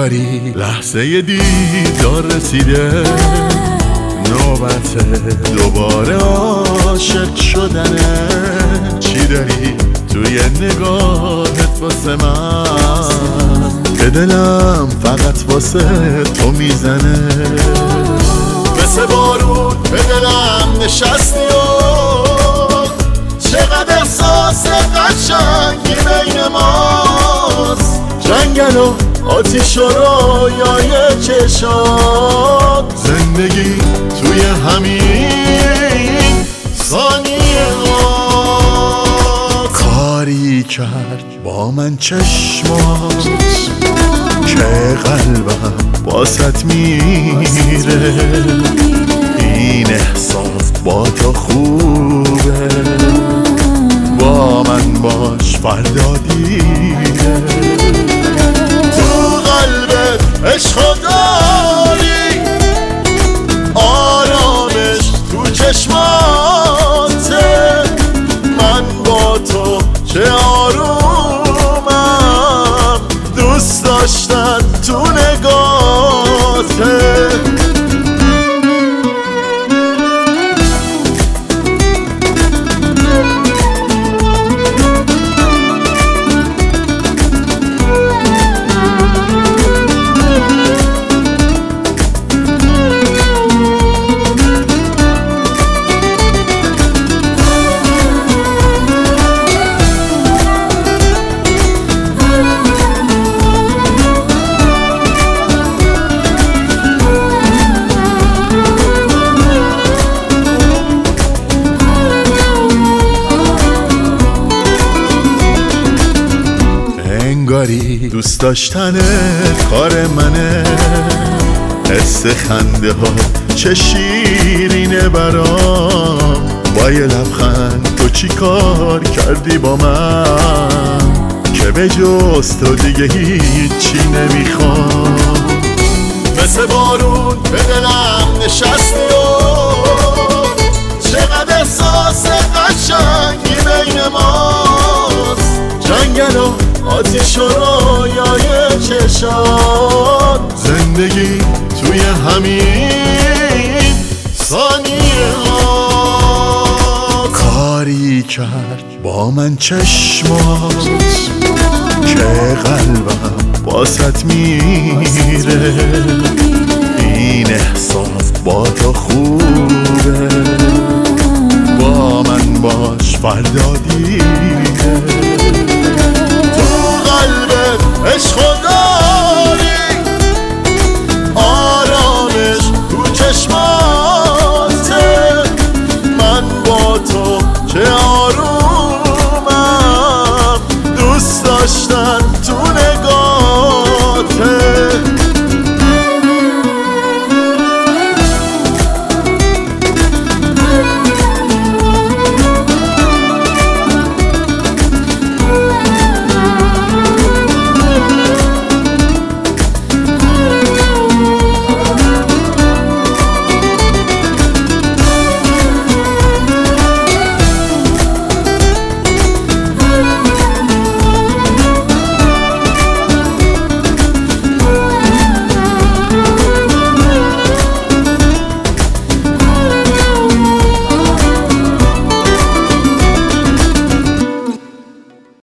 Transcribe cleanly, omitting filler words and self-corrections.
انگاری لحظه دیدار رسیده، نوبت دوباره عاشق شدنه. چی داری توی نگاهت واسه من که دلم فقط واسه تو میزنه؟ مثل بارون به دلم نشستی و چقدر احساس قشنگی بین ماست. جنگل و آتیش و رویای چشات، زندگی توی همین ثانیه هات. کاری کرد با من چشمات که قلبم باست میره. این احساس با تو خوبه، با من باش فردا دیره. تو قلبت عشق داری، آرامش تو چشماته. من با تو چه آرومم، دوست داشتن تو نگاته. انگاری دوست داشتن کار منه، حس خنده ها چه شیرینه برام. با یه لبخند تو چی کار کردی با من که به جز تو دیگه هیچی نمیخوام. مثل بارون به دلم نشستی و چقدر احساس قشنگی بین ماست. جنگل و آتیش و رویای چشات، زندگی توی همین ثانیه هات. کاری کرد با من چشمات که قلبم باست میره. این احساس با تو خوبه، با من باش فردا دیره.